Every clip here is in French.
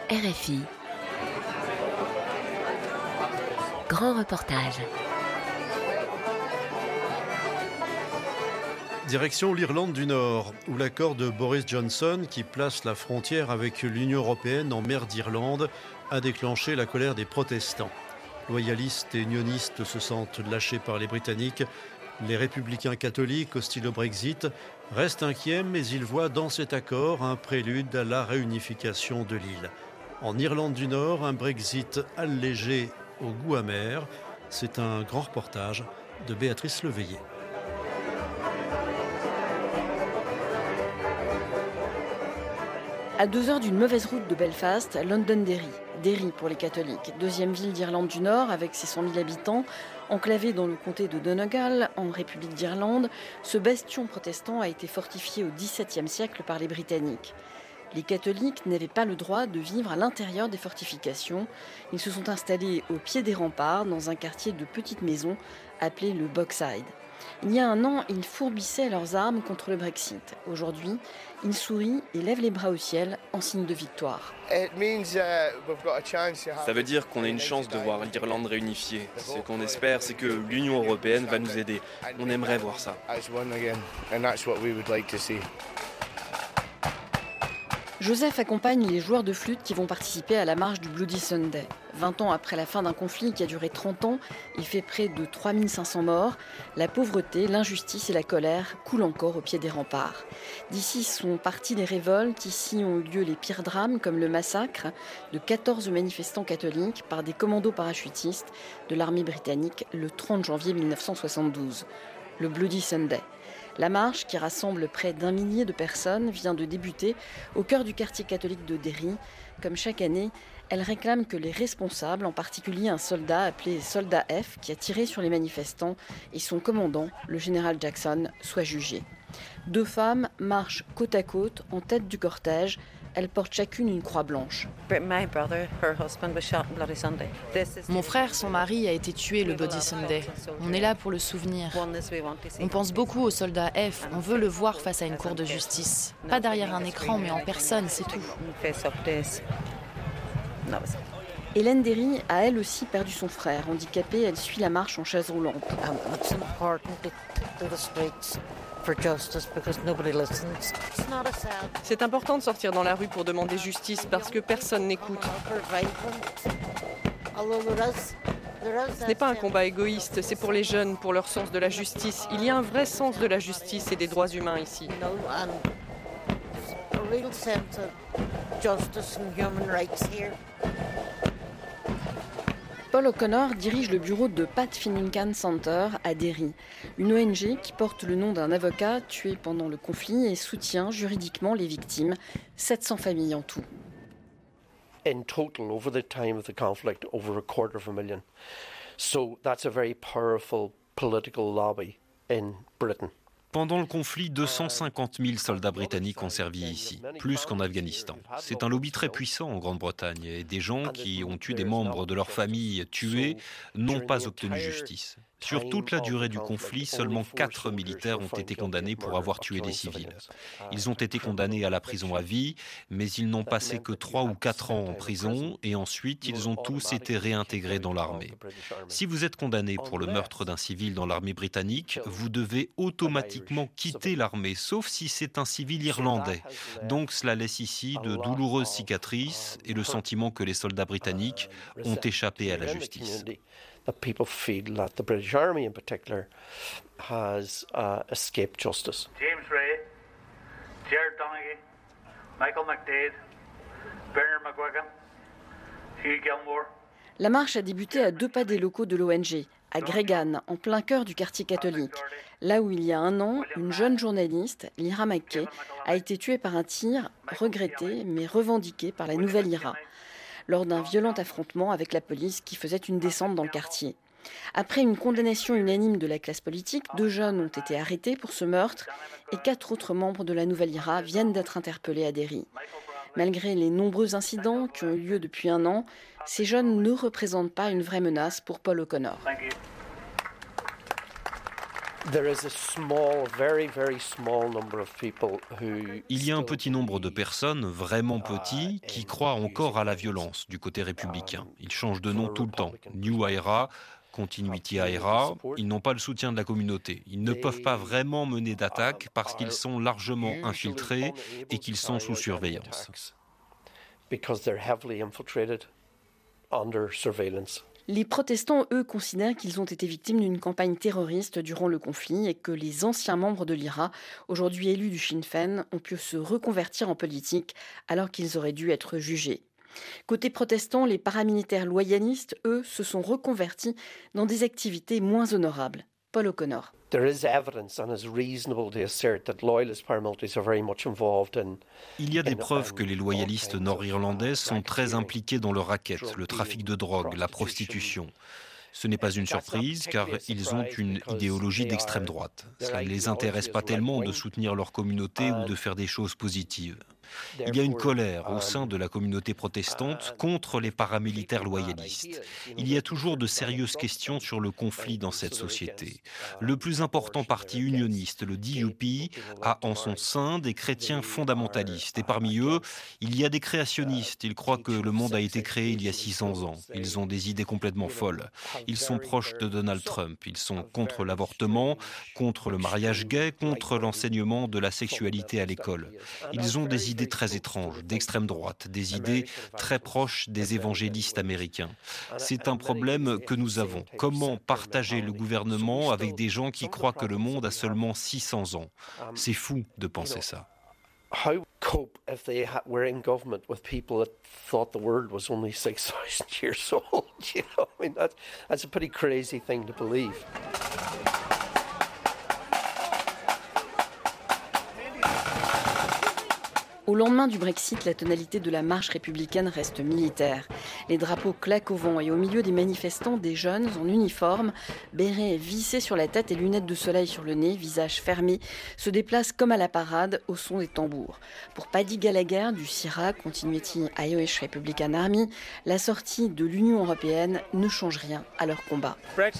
RFI. Grand reportage. Direction l'Irlande du Nord, où l'accord de Boris Johnson, qui place la frontière avec l'Union européenne en mer d'Irlande, a déclenché la colère des protestants. Loyalistes et unionistes se sentent lâchés par les Britanniques. Les républicains catholiques, hostiles au Brexit, restent inquiets, mais ils voient dans cet accord un prélude à la réunification de l'île. En Irlande du Nord, un Brexit allégé au goût amer. C'est un grand reportage de Béatrice Leveillé. À 2 heures d'une mauvaise route de Belfast, Londonderry. Derry pour les catholiques, deuxième ville d'Irlande du Nord avec ses 100 000 habitants, enclavé dans le comté de Donegal, en République d'Irlande, ce bastion protestant a été fortifié au XVIIe siècle par les Britanniques. Les catholiques n'avaient pas le droit de vivre à l'intérieur des fortifications. Ils se sont installés au pied des remparts, dans un quartier de petites maisons appelé le Bogside. Il y a un an, ils fourbissaient leurs armes contre le Brexit. Aujourd'hui, ils sourient et lèvent les bras au ciel en signe de victoire. Ça veut dire qu'on a une chance de voir l'Irlande réunifiée. Ce qu'on espère, c'est que l'Union européenne va nous aider. On aimerait voir ça. Joseph accompagne les joueurs de flûte qui vont participer à la marche du Bloody Sunday. 20 ans après la fin d'un conflit qui a duré 30 ans, il fait près de 3500 morts. La pauvreté, l'injustice et la colère coulent encore au pied des remparts. D'ici sont parties les révoltes, ici ont eu lieu les pires drames comme le massacre de 14 manifestants catholiques par des commandos parachutistes de l'armée britannique le 30 janvier 1972. Le Bloody Sunday. La marche, qui rassemble près d'1 millier de personnes, vient de débuter au cœur du quartier catholique de Derry. Comme chaque année, elle réclame que les responsables, en particulier un soldat appelé Soldat F, qui a tiré sur les manifestants, et son commandant, le général Jackson, soient jugés. 2 femmes marchent côte à côte en tête du cortège. Elles portent chacune une croix blanche. Mon frère, son mari, a été tué le Bloody Sunday. On est là pour le souvenir. On pense beaucoup au soldat F. On veut le voir face à une cour de justice. Pas derrière un écran, mais en personne, c'est tout. Hélène Derry a elle aussi perdu son frère. Handicapée, elle suit la marche en chaise roulante. C'est important de sortir dans la rue pour demander justice parce que personne n'écoute. Ce n'est pas un combat égoïste, c'est pour les jeunes, pour leur sens de la justice. Il y a un vrai sens de la justice et des droits humains ici. Paul O'Connor dirige le bureau de Pat Finucane Center à Derry, une ONG qui porte le nom d'un avocat tué pendant le conflit et soutient juridiquement les victimes, 700 familles en tout. In total, over the time of the conflict, over 250,000. So that's a very powerful political lobby in Britain. Pendant le conflit, 250 000 soldats britanniques ont servi ici, plus qu'en Afghanistan. C'est un lobby très puissant en Grande-Bretagne et des gens qui ont eu des membres de leur famille tués n'ont pas obtenu justice. Sur toute la durée du conflit, seulement 4 militaires ont été condamnés pour avoir tué des civils. Ils ont été condamnés à la prison à vie, mais ils n'ont passé que 3 ou 4 ans en prison et ensuite ils ont tous été réintégrés dans l'armée. Si vous êtes condamné pour le meurtre d'un civil dans l'armée britannique, vous devez automatiquement quitter l'armée, sauf si c'est un civil irlandais. Donc cela laisse ici de douloureuses cicatrices et le sentiment que les soldats britanniques ont échappé à la justice. That people feel that the British Army in particular has escaped justice. James Ray, Gerard Donaghy, Michael McDade, Bernard McGuigan, Hugh Gilmore. La marche a débuté à 2 pas des locaux de l'ONG, à Gregan, en plein cœur du quartier catholique. Là où il y a 1 an, une jeune journaliste, Lyra McKay, a été tuée par un tir regretté mais revendiqué par la nouvelle IRA, lors d'un violent affrontement avec la police qui faisait une descente dans le quartier. Après une condamnation unanime de la classe politique, 2 jeunes ont été arrêtés pour ce meurtre et 4 autres membres de la nouvelle IRA viennent d'être interpellés à Derry. Malgré les nombreux incidents qui ont eu lieu depuis 1 an, ces jeunes ne représentent pas une vraie menace pour Paul O'Connor. Il y a un petit nombre de personnes, vraiment petits, qui croient encore à la violence du côté républicain. Ils changent de nom tout le temps. New IRA, Continuity IRA, ils n'ont pas le soutien de la communauté. Ils ne peuvent pas vraiment mener d'attaque parce qu'ils sont largement infiltrés et qu'ils sont sous surveillance. Les protestants, eux, considèrent qu'ils ont été victimes d'une campagne terroriste durant le conflit et que les anciens membres de l'IRA, aujourd'hui élus du Sinn Féin, ont pu se reconvertir en politique alors qu'ils auraient dû être jugés. Côté protestant, les paramilitaires loyalistes, eux, se sont reconvertis dans des activités moins honorables. Paul O'Connor. Il y a des preuves que les loyalistes nord-irlandais sont très impliqués dans le racket, le trafic de drogue, la prostitution. Ce n'est pas une surprise car ils ont une idéologie d'extrême droite. Ça ne les intéresse pas tellement de soutenir leur communauté ou de faire des choses positives. Il y a une colère au sein de la communauté protestante contre les paramilitaires loyalistes. Il y a toujours de sérieuses questions sur le conflit dans cette société. Le plus important parti unioniste, le DUP, a en son sein des chrétiens fondamentalistes. Et parmi eux, il y a des créationnistes. Ils croient que le monde a été créé il y a 600 ans. Ils ont des idées complètement folles. Ils sont proches de Donald Trump. Ils sont contre l'avortement, contre le mariage gay, contre l'enseignement de la sexualité à l'école. Ils ont des idées très étranges, d'extrême droite, des idées très proches des évangélistes américains. C'est un problème que nous avons. Comment partager le gouvernement avec des gens qui croient que le monde a seulement 600 ans? C'est fou de penser ça. How cope if they were in government with people that thought the world was only 6,000 years old? You know, I mean, that's a pretty crazy thing to believe. Au lendemain du Brexit, la tonalité de la marche républicaine reste militaire. Les drapeaux claquent au vent et au milieu des manifestants, des jeunes en uniforme, bérets vissés sur la tête et lunettes de soleil sur le nez, visage fermé, se déplacent comme à la parade au son des tambours. Pour Paddy Gallagher du CIRA, Continuity Irish Republican Army, la sortie de l'Union européenne ne change rien à leur combat.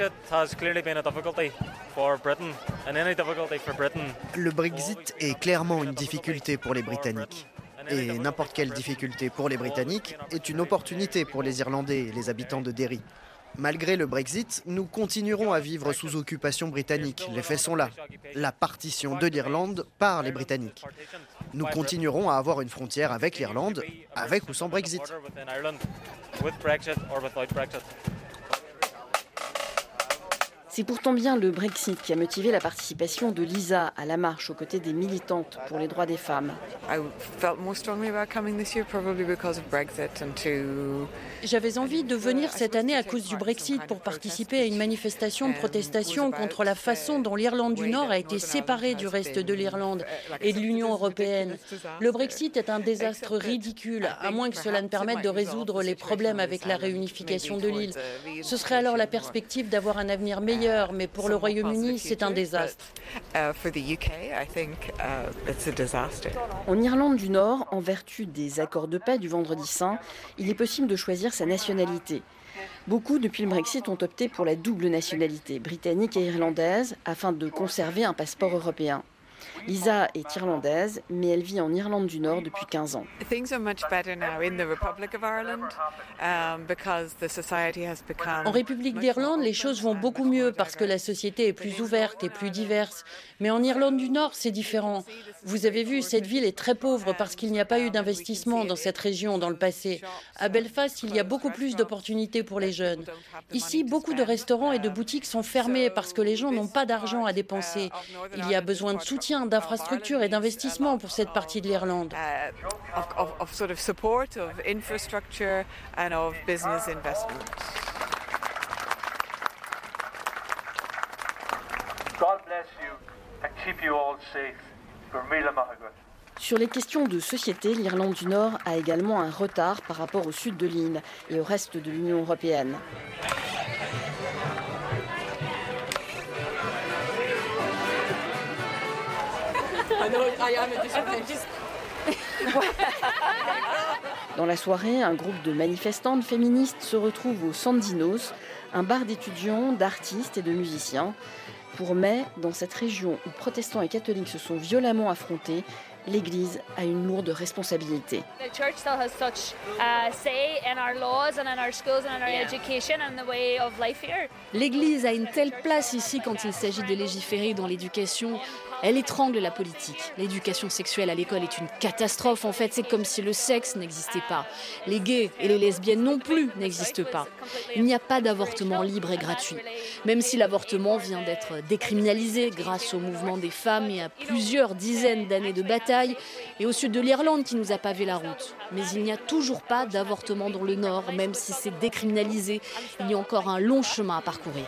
Le Brexit est clairement une difficulté pour les Britanniques. Et n'importe quelle difficulté pour les Britanniques est une opportunité pour les Irlandais et les habitants de Derry. Malgré le Brexit, nous continuerons à vivre sous occupation britannique. Les faits sont là. La partition de l'Irlande par les Britanniques. Nous continuerons à avoir une frontière avec l'Irlande, avec ou sans Brexit. C'est pourtant bien le Brexit qui a motivé la participation de Lisa à la marche aux côtés des militantes pour les droits des femmes. J'avais envie de venir cette année à cause du Brexit pour participer à une manifestation de protestation contre la façon dont l'Irlande du Nord a été séparée du reste de l'Irlande et de l'Union européenne. Le Brexit est un désastre ridicule, à moins que cela ne permette de résoudre les problèmes avec la réunification de l'île. Ce serait alors la perspective d'avoir un avenir meilleur. Mais pour le Royaume-Uni, c'est un désastre. En Irlande du Nord, en vertu des accords de paix du Vendredi Saint, il est possible de choisir sa nationalité. Beaucoup, depuis le Brexit, ont opté pour la double nationalité, britannique et irlandaise, afin de conserver un passeport européen. Lisa est irlandaise, mais elle vit en Irlande du Nord depuis 15 ans. En République d'Irlande, les choses vont beaucoup mieux parce que la société est plus ouverte et plus diverse. Mais en Irlande du Nord, c'est différent. Vous avez vu, cette ville est très pauvre parce qu'il n'y a pas eu d'investissement dans cette région dans le passé. À Belfast, il y a beaucoup plus d'opportunités pour les jeunes. Ici, beaucoup de restaurants et de boutiques sont fermés parce que les gens n'ont pas d'argent à dépenser. Il y a besoin de soutien, d'infrastructures et d'investissements pour cette partie de l'Irlande. Sur les questions de société, l'Irlande du Nord a également un retard par rapport au sud de l'île et au reste de l'Union européenne. Dans la soirée, un groupe de manifestantes féministes se retrouve au Sandinos, un bar d'étudiants, d'artistes et de musiciens. Pour mai, dans cette région où protestants et catholiques se sont violemment affrontés, l'Église a une lourde responsabilité. L'Église a une telle place ici quand il s'agit de légiférer dans l'éducation. Elle étrangle la politique. L'éducation sexuelle à l'école est une catastrophe. En fait, c'est comme si le sexe n'existait pas. Les gays et les lesbiennes non plus n'existent pas. Il n'y a pas d'avortement libre et gratuit. Même si l'avortement vient d'être décriminalisé grâce au mouvement des femmes et à plusieurs dizaines d'années de bataille, et au sud de l'Irlande qui nous a pavé la route. Mais il n'y a toujours pas d'avortement dans le Nord, même si c'est décriminalisé. Il y a encore un long chemin à parcourir.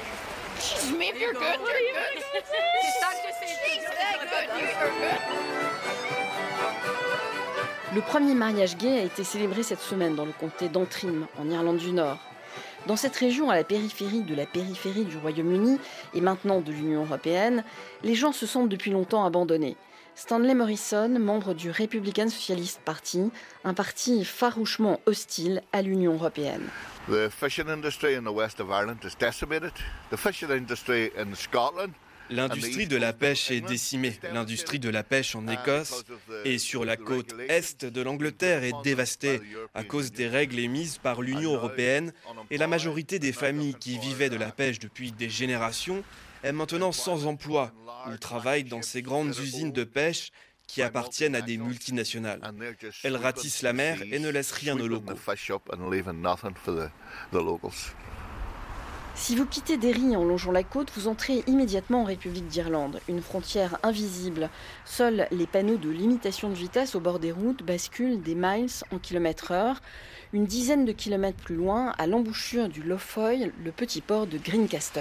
Le premier mariage gay a été célébré cette semaine dans le comté d'Antrim, en Irlande du Nord. Dans cette région, à la périphérie de la périphérie du Royaume-Uni et maintenant de l'Union européenne, les gens se sentent depuis longtemps abandonnés. Stanley Morrison, membre du Republican Socialist Party, un parti farouchement hostile à l'Union européenne. The fishing industry in the west of Ireland is decimated. The fishing industry in Scotland. L'industrie de la pêche est décimée. L'industrie de la pêche en Écosse et sur la côte est de l'Angleterre est dévastée à cause des règles émises par l'Union européenne et la majorité des familles qui vivaient de la pêche depuis des générations est maintenant sans emploi ou travaillent dans ces grandes usines de pêche qui appartiennent à des multinationales. Elles ratissent la mer et ne laissent rien aux locaux. Si vous quittez Derry en longeant la côte, vous entrez immédiatement en République d'Irlande, une frontière invisible. Seuls les panneaux de limitation de vitesse au bord des routes basculent des miles en km/h. Une dizaine de kilomètres plus loin, à l'embouchure du Lough Foyle, le petit port de Greencastle.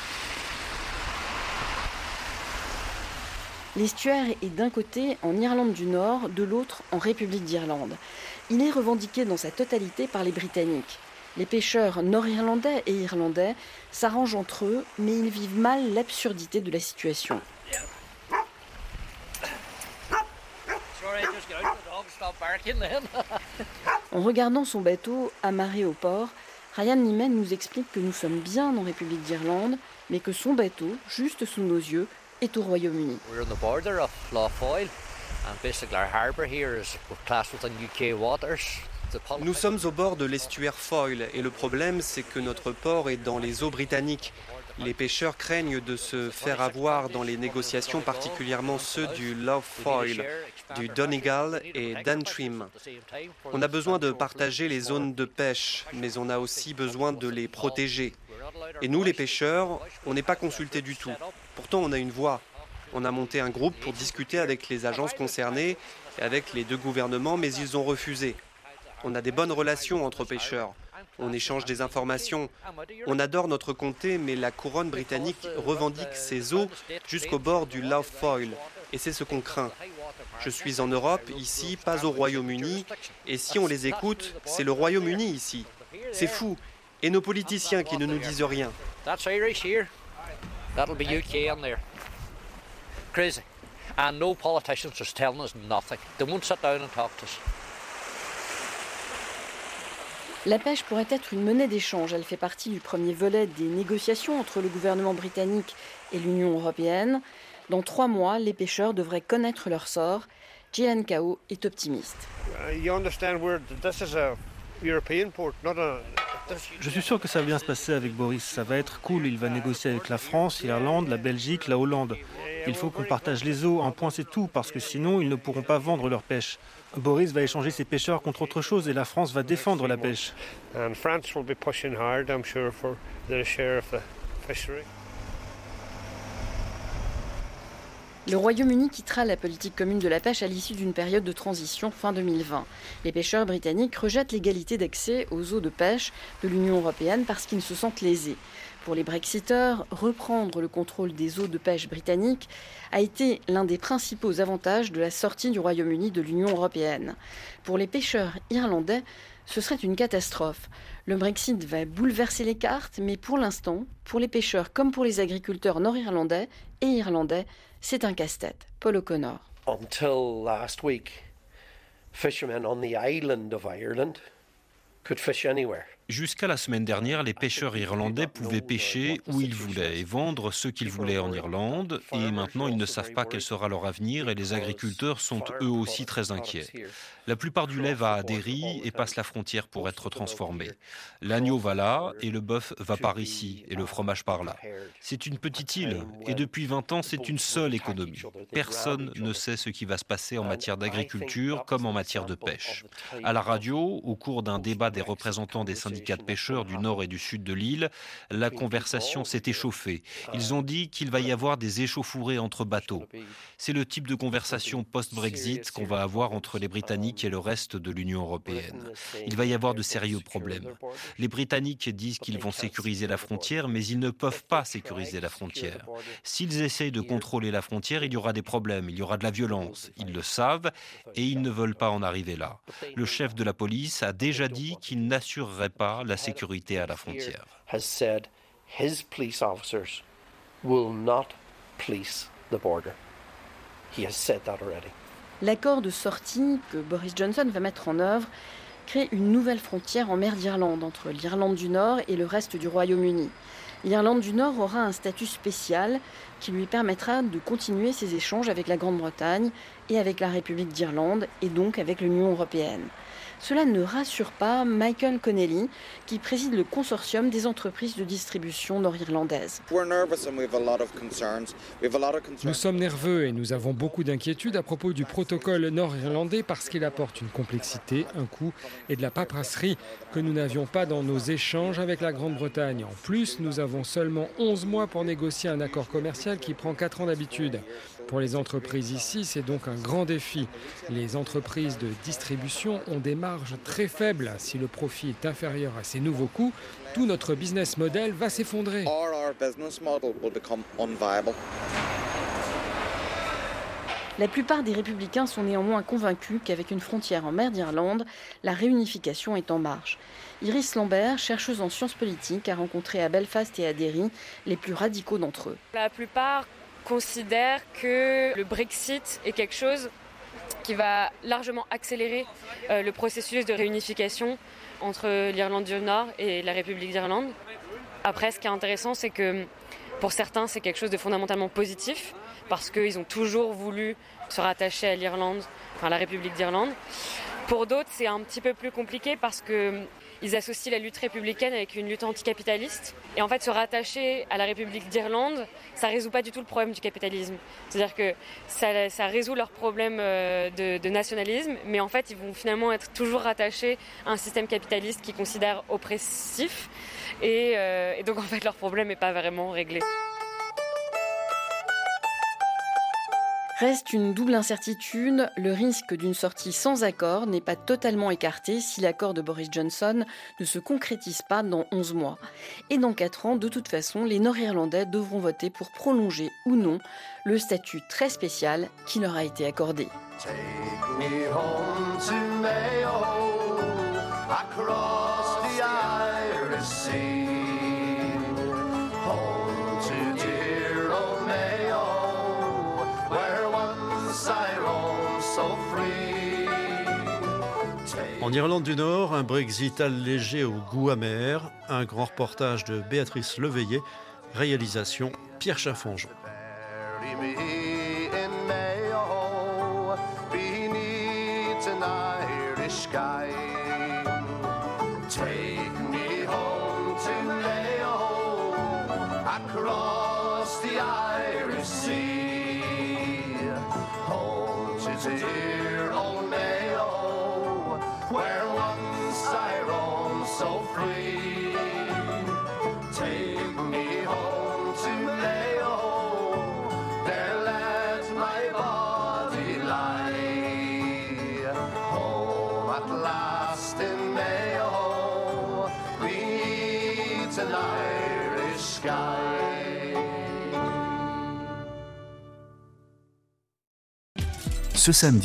L'estuaire est d'un côté en Irlande du Nord, de l'autre en République d'Irlande. Il est revendiqué dans sa totalité par les Britanniques. Les pêcheurs nord-irlandais et irlandais s'arrangent entre eux, mais ils vivent mal l'absurdité de la situation. En regardant son bateau amarré au port, Ryan Nyman nous explique que nous sommes bien en République d'Irlande, mais que son bateau, juste sous nos yeux, est au Royaume-Uni. Nous sommes au bord de l'estuaire Foyle et le problème c'est que notre port est dans les eaux britanniques. Les pêcheurs craignent de se faire avoir dans les négociations, particulièrement ceux du Lough Foyle, du Donegal et d'Antrim. On a besoin de partager les zones de pêche, mais on a aussi besoin de les protéger. Et nous, les pêcheurs, on n'est pas consultés du tout. Pourtant, on a une voix. On a monté un groupe pour discuter avec les agences concernées et avec les deux gouvernements, mais ils ont refusé. On a des bonnes relations entre pêcheurs. On échange des informations. On adore notre comté, mais la couronne britannique revendique ses eaux jusqu'au bord du Lough Foyle. Et c'est ce qu'on craint. Je suis en Europe, ici, pas au Royaume-Uni. Et si on les écoute, c'est le Royaume-Uni ici. C'est fou. Et nos politiciens qui ne nous disent rien. Crazy. And no politicians just telling us nothing. They won't sit down and talk to us. La pêche pourrait être une monnaie d'échange. Elle fait partie du premier volet des négociations entre le gouvernement britannique et l'Union européenne. Dans 3 mois, les pêcheurs devraient connaître leur sort. Gillian Cao est optimiste. Je suis sûr que ça va bien se passer avec Boris. Ça va être cool. Il va négocier avec la France, l'Irlande, la Belgique, la Hollande. Il faut qu'on partage les eaux. Un point, c'est tout, parce que sinon, ils ne pourront pas vendre leur pêche. Boris va échanger ses pêcheurs contre autre chose et la France va défendre la pêche. Le Royaume-Uni quittera la politique commune de la pêche à l'issue d'une période de transition fin 2020. Les pêcheurs britanniques rejettent l'égalité d'accès aux eaux de pêche de l'Union européenne parce qu'ils se sentent lésés. Pour les Brexiteurs, reprendre le contrôle des eaux de pêche britanniques a été l'un des principaux avantages de la sortie du Royaume-Uni de l'Union européenne. Pour les pêcheurs irlandais, ce serait une catastrophe. Le Brexit va bouleverser les cartes, mais pour l'instant, pour les pêcheurs comme pour les agriculteurs nord-irlandais et irlandais, c'est un casse-tête. Paul O'Connor. Until last week, fishermen on the island of Ireland could fish anywhere. Jusqu'à la semaine dernière, les pêcheurs irlandais pouvaient pêcher où ils voulaient et vendre ce qu'ils voulaient en Irlande. Et maintenant, ils ne savent pas quel sera leur avenir et les agriculteurs sont eux aussi très inquiets. La plupart du lait va à Derry et passe la frontière pour être transformé. L'agneau va là et le bœuf va par ici et le fromage par là. C'est une petite île et depuis 20 ans, c'est une seule économie. Personne ne sait ce qui va se passer en matière d'agriculture comme en matière de pêche. À la radio, au cours d'un débat des représentants des syndicats de pêcheurs du nord et du sud de l'île, la conversation s'est échauffée. Ils ont dit qu'il va y avoir des échauffourées entre bateaux. C'est le type de conversation post-Brexit qu'on va avoir entre les Britanniques et le reste de l'Union européenne. Il va y avoir de sérieux problèmes. Les Britanniques disent qu'ils vont sécuriser la frontière, mais ils ne peuvent pas sécuriser la frontière. S'ils essayent de contrôler la frontière, il y aura des problèmes, il y aura de la violence. Ils le savent et ils ne veulent pas en arriver là. Le chef de la police a déjà dit qu'il n'assurerait pas la sécurité à la frontière. L'accord de sortie que Boris Johnson va mettre en œuvre crée une nouvelle frontière en mer d'Irlande entre l'Irlande du Nord et le reste du Royaume-Uni. L'Irlande du Nord aura un statut spécial qui lui permettra de continuer ses échanges avec la Grande-Bretagne et avec la République d'Irlande et donc avec l'Union européenne. Cela ne rassure pas Michael Connelly, qui préside le consortium des entreprises de distribution nord-irlandaises. Nous sommes nerveux et nous avons beaucoup d'inquiétudes à propos du protocole nord-irlandais parce qu'il apporte une complexité, un coût et de la paperasserie que nous n'avions pas dans nos échanges avec la Grande-Bretagne. En plus, nous avons seulement 11 mois pour négocier un accord commercial qui prend 4 ans d'habitude. Pour les entreprises ici, c'est donc un grand défi. Les entreprises de distribution ont des marges très faibles. Si le profit est inférieur à ces nouveaux coûts, tout notre business model va s'effondrer. La plupart des républicains sont néanmoins convaincus qu'avec une frontière en mer d'Irlande, la réunification est en marche. Iris Lambert, chercheuse en sciences politiques, a rencontré à Belfast et à Derry les plus radicaux d'entre eux. La plupart considèrent que le Brexit est quelque chose qui va largement accélérer le processus de réunification entre l'Irlande du Nord et la République d'Irlande. Après, ce qui est intéressant, c'est que pour certains, c'est quelque chose de fondamentalement positif parce qu'ils ont toujours voulu se rattacher à l'Irlande, enfin à la République d'Irlande. Pour d'autres, c'est un petit peu plus compliqué parce qu'ils associent la lutte républicaine avec une lutte anticapitaliste. Et en fait, se rattacher à la République d'Irlande, ça ne résout pas du tout le problème du capitalisme. C'est-à-dire que ça résout leur problème de nationalisme, mais en fait, ils vont finalement être toujours rattachés à un système capitaliste qu'ils considèrent oppressif. Et donc, en fait, leur problème n'est pas vraiment réglé. Reste une double incertitude. Le risque d'une sortie sans accord n'est pas totalement écarté si l'accord de Boris Johnson ne se concrétise pas dans 11 mois. Et dans 4 ans, de toute façon, les Nord-Irlandais devront voter pour prolonger ou non le statut très spécial qui leur a été accordé. Take me home to Mayo, across the Irish Sea. En Irlande du Nord, un Brexit allégé au goût amer, un grand reportage de Béatrice Leveillé, réalisation Pierre Chaffanjon. Where once I roamed so free, take me home to Mayo, there let my body lie. Home at last in Mayo, beneath an Irish sky. Ce samedi,